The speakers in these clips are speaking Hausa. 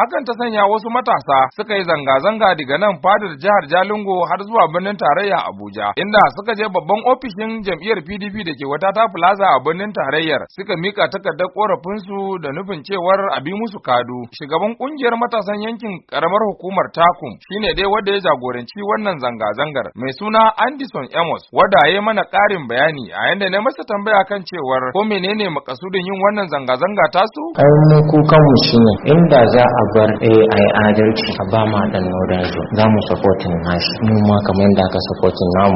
Hakan ta sanya wasu matasa suka yi zanga-zanga daga nan fadar jihar Jalingo har zuwa birnin tarayya Abuja, inda suka je babban ofishin jam'iyyar PDP da ke Watata Plaza a birnin tarayyar suka mika takardar korafinsu da nufin cewar a bi musu kadu. Shugaban kungiyar matasan yankin karamar hukumar Takum shine dai wanda ya jagoranci wannan zanga-zangar mai suna Anderson Amos, wanda ya mana ƙarin bayani a yanda ne masa tambaya kan cewar ko menene makasudin yin wannan zanga-zanga tasu? Ai mu kukan mu shine inda za a bar AI adalci a ba ma dan Northern Zone za mu supporting nashi, mu ma kamar yadda aka supporting namu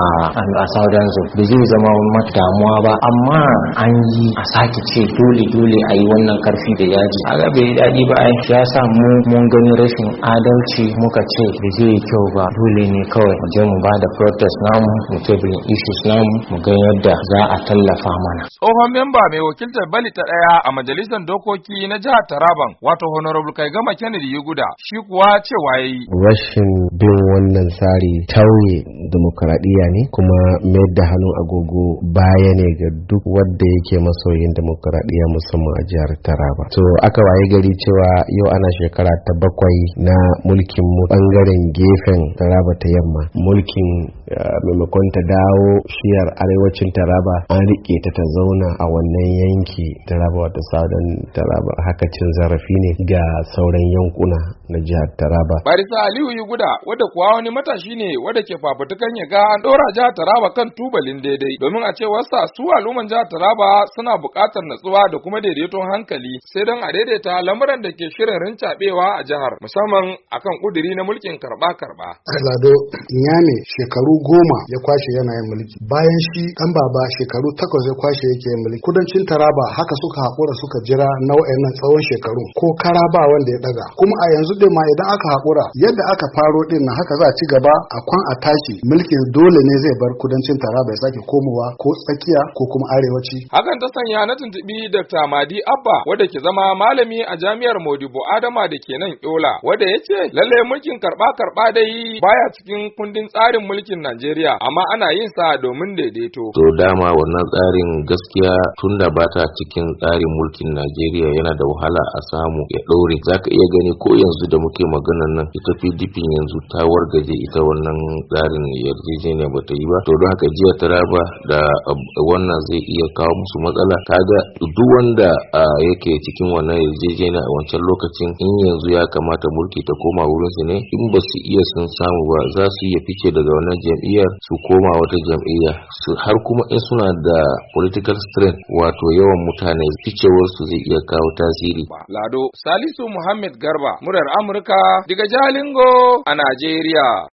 a Southern Zone ba zai zama mata damuwa ba, amma an yi a sake ce dole a yi wannan karfi da yaji a ga bai daɗi ba. Ai ya sa mun gani rashin adalci muka ce ba zai yi kyau ba, dole ne kawai mu je mu ba da protest namu, mu tabbatin issues namu, mu ga yadda za a tallafa mana. Tsohon memba mai wakiltar Bali ta ɗaya a majalisar dokoki na jihar Taraban wato Honorable Kaigama Kennedy Yuguda shi kuwa cewa yayi rashin bin wannan tsari tauye demokradiyya ne kuma mayar da hannun agogo baya ne ga duk wanda yake masoyin demokradiyya musamman a jihar Taraba. So aka waye gari cewa yau ana shekara ta 7 na mulkin mu bangaren gefen Taraba ta yamma, mulkin maimakon ta dawo shiyar arewacin Taraba an rike ta zauna a wannan yanki Taraba wata Southern Taraba. Haka cin zarafi ne ga sauran yankuna na jihar Taraba. Barisa Aliyu Yuguda wadda kuwa wani matashi ne wadda ke fafutukan ya ga an ɗora jihar Taraba kan tubalin daidai, domin a cewar sa su al'umman jihar Taraba suna buƙatar natsuwa da kuma daidaiton hankali sai don a daidaita lamuran da ke shirin rincaɓewa a jihar musamman akan kuduri na mulkin karɓa. Lado Nyame shekaru 10 ya kwashe yana yin mulki, bayan shi ɗan baba shekaru 8 ya kwashe yake yin mulki. Kudancin Taraba haka suka haƙura suka jira nau'in nan tsawon shekaru ko kara ba wanda ya daga, kuma a yanzu din ma idan aka haƙura yadda aka faro din na haka za a ci gaba a kwan a tashi, mulkin dole ne zai bar kudancin Taraba ya sake komowa ko tsakiya ko kuma arewaci. Hakan ta sanya na tuntubi Dr. Madi Abba wanda ke zama malami a jami'ar Modibo Adama da ke nan Yola, wanda ya ce lalle mulkin karɓa dai baya cikin kundin tsarin mulkin Najeriya amma ana yin sa domin daidaito. To dama wannan tsarin gaskiya tunda ba ta cikin tsarin mulkin Najeriya yana da wahala a samu ya ɗore. Zaka iya gani ko yanzu da muke maganan nan ita PDP yanzu ta wargaje ita wannan tsarin yarjejeniya ba ta yi ba. To don haka jiya Taraba da wannan zai iya kawo musu matsala. Kaga duk wanda yake cikin wannan yarjejeniya a wancan lokacin in yanzu ya kamata mulki ta koma wurin su ne, in ba su iya sun samu ba za su iya fice daga wannan jam'iyyar su koma wata jam'iyya, har kuma in suna da political strength wato yawan mutane ficewar su zai iya kawo tasiri. Lado Salisu Muhammad Garba, murar Amurka daga Jalingo a Najeriya.